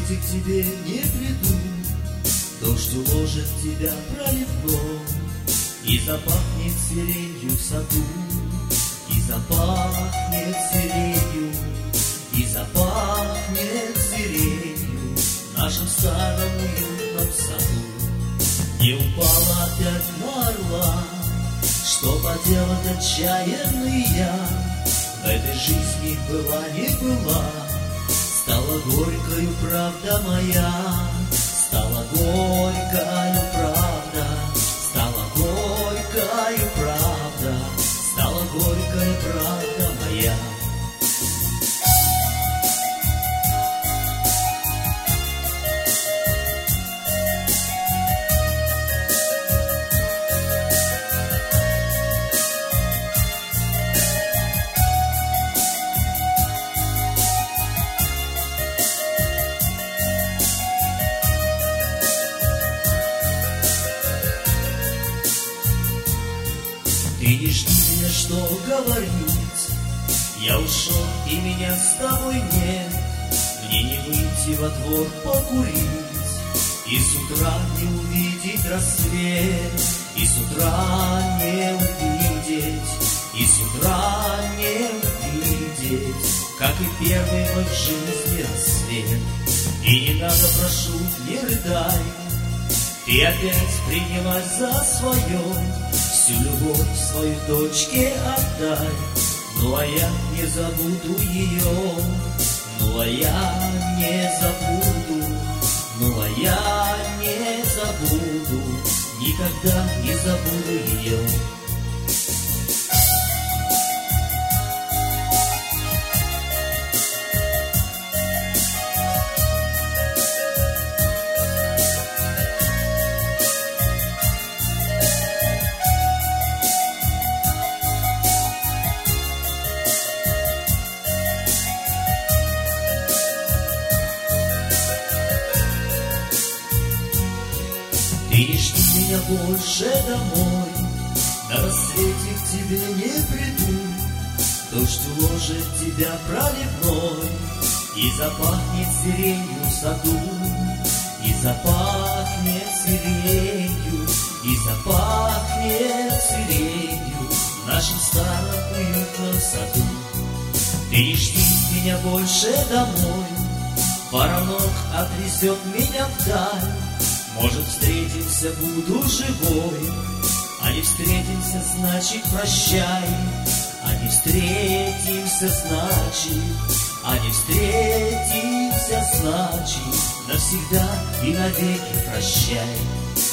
рассвете к тебе не приду, дождь уложит тебя проливной, и запахнет сиренью в саду, и запахнет сиренью, и запахнет сиренью в нашем старом уютном саду. Не упала опять на орла, что поделать отчаянный я, в этой жизни была не была, стала горькою правда моя, стала горькою правда, стала горькою правда, стала горькая правда моя. Ты не жди меня, что говорить, я ушел, и меня с тобой нет. Мне не выйти во двор покурить, и с утра не увидеть рассвет, и с утра не увидеть, и с утра не увидеть, как и первый мой в жизни рассвет. И не надо, прошу, не рыдай, ты опять принимай за свое, всю любовь свою дочке отдай. Ну а я не забуду ее, ну а я не забуду, ну а я не забуду, никогда не забуду ее. Ты не жди меня больше домой, на рассвете к тебе не приду, дождь уложит тебя проливной, и запахнет сиренью в саду, и запахнет сиренью, и запахнет сиренью в нашем старом уютном саду. Ты не жди меня больше домой, воронок отвезет меня вдаль. Может, встретимся, буду живой, а не встретимся, значит, прощай. А не встретимся, значит, а не встретимся, значит, навсегда и навеки прощай.